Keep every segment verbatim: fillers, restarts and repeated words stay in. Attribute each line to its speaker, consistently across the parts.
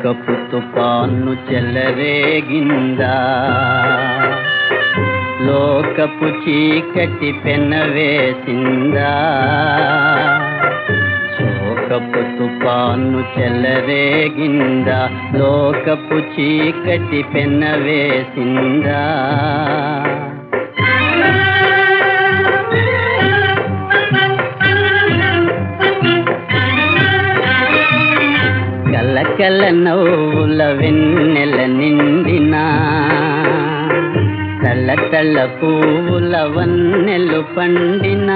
Speaker 1: లోకపు తుఫాను చెలరేగిందా, లోకపు చీకటి పెనవేసిందా. శోకపు తుఫాను చెలరేగిందా, లోకపు చీకటి పెనవేసిందా. కలకల నవ్వుల వెన్నెల నిండినా, తల తల పువ్వుల వన్నెలు పండినా.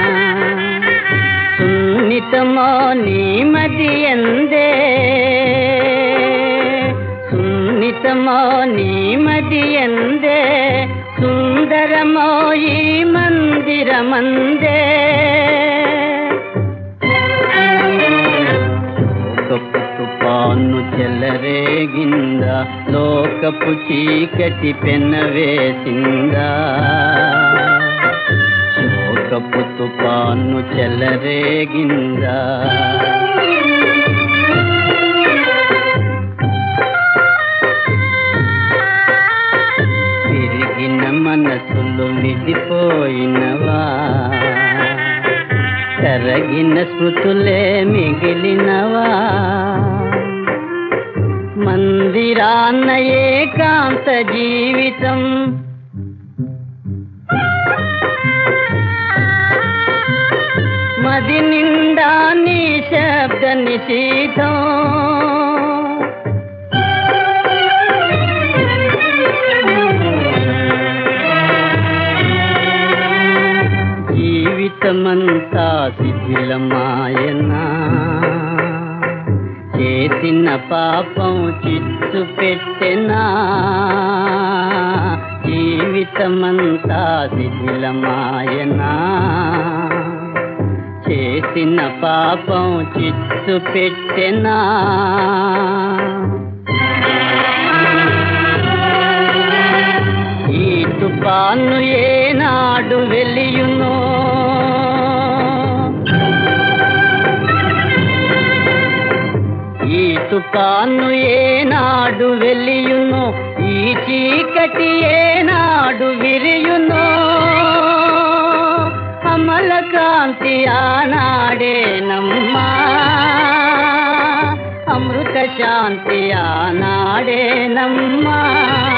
Speaker 1: సున్నితమో నీ మది ఎందే, సున్నితమో నీ మది ఎందే, సుందరమో ఈ మందిరమందే. తుఫాను చెలరేగిందా, లోకపు చీకటి పెనవేసిందా. శోకపు తుఫాను చెలరేగిందా. విరిగిన మనసులు విడిపోయినవా, కరగిన స్మృతులే మిగిలినవా. మందిరాన్న ఏకాంత జీవితం, మది నిండా నీ శబ్ద నిశీథం. జీవితమంతా శిథిలమాయనా, చేసిన పాపం చిత్తు పెట్టెనా. జీవితమంతా శిథిలమాయనా, చేసిన పాపం చిత్తు పెట్టెనా. ఈ తుఫాను ఏనాడు వెలియునో, ఈ తుఫాను ఏనాడు వెలియునో, ఈ చీకటి ఏనాడు విరియునో. అమల కాంతి ఆనాడేనమ్మా, అమృత శాంతి ఆనాడేనమ్మా.